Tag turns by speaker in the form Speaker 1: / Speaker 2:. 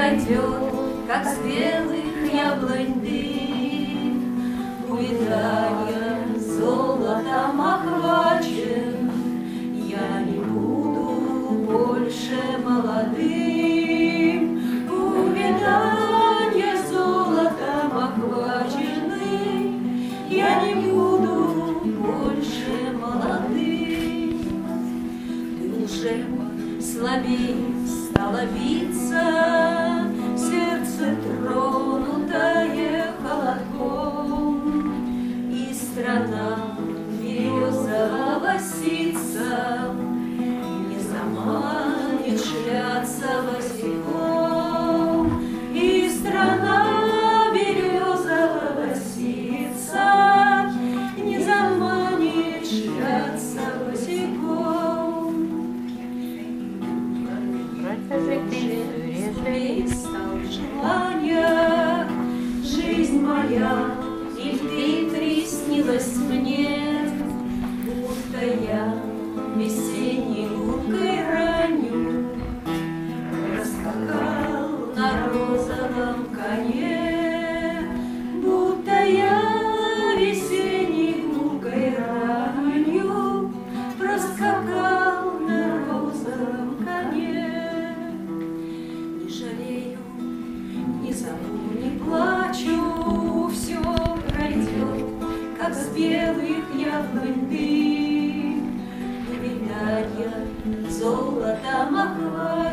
Speaker 1: пройдет, как с белых яблонь дым. Увядая золотом охвачен, я не буду больше молодым. Увядая золотом охвачены, я не буду больше молодым. Ты уже слабее стала биться, сердце тронутое холодком, и страна березового ситца не заманит шляться босиком, и страна березового ситца не заманит шляться босиком. Стал желания, жизнь моя, и ты приснилась мне, будто я весенней уткой ранню раскакал на розовом коне, будто я весенней уткой ранню проскакал на розовом коне. Не зову, не плачу, все пройдет, как с белых яблонь дым. И видать я золотом охвачен,